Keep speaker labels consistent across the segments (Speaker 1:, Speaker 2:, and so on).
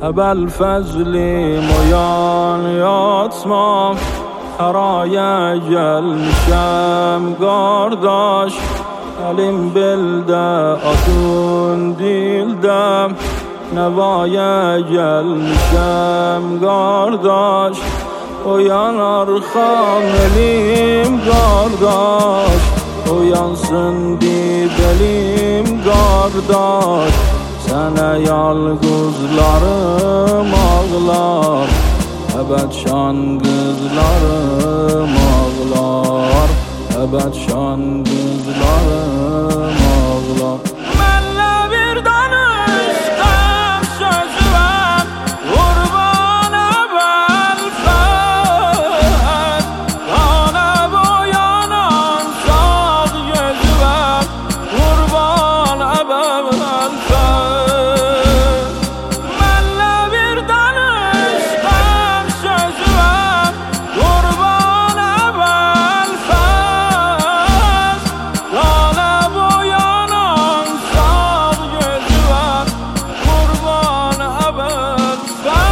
Speaker 1: ابوالفضلی مویان یاتما هرای اجل میشم گارداش علیم بلده آتون دیلدم نوای اجل میشم گارداش اویان ارخام elیم kardeş Uyansın didelim kardeş Sana yalgızlarım ağlar Ebed şan kızlarım ağlar Ebed şan kızlarım ağlar Mənlə bir danışdım sözü var Qurban Əbəlfəz Qana boyanan sağ gözü var Qurban Əbəlfəz Mənlə bir danışdım sözü var Qurban Əbəlfəz Qana boyanan sağ gözü var Qurban Əbəlfəz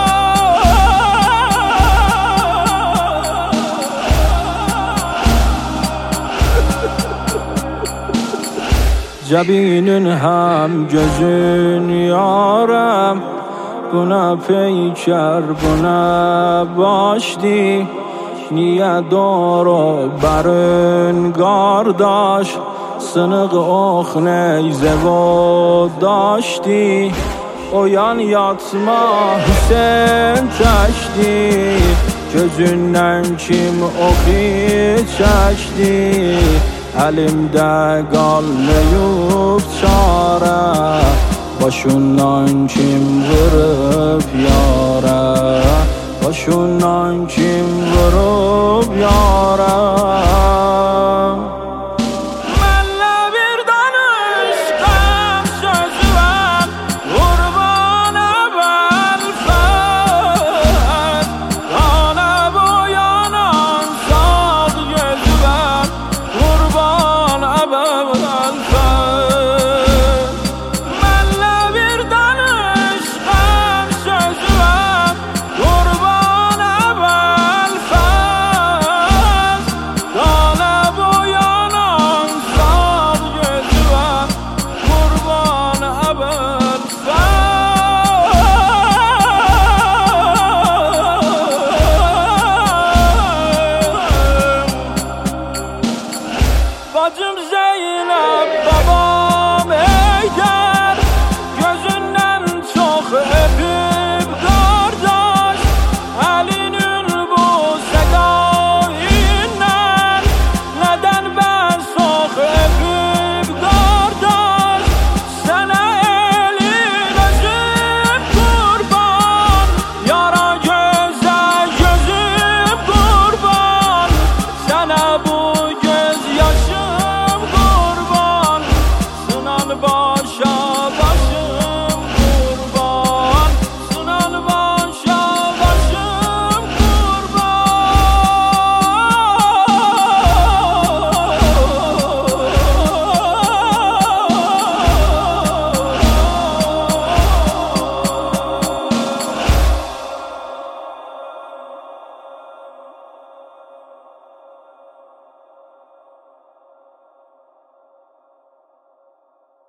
Speaker 1: Cəbinin həm gözün yarəm Buna peykər, buna başdi Niyə doğru bərün qardaş Sınıq ox neyzə o daşdi Oyan yatma Hüseyin çəkdi Gözündən kim oxi çəkdi Əlimdə qalmayıb çarə Başından kim vurub yarə Başından kim vurub yarə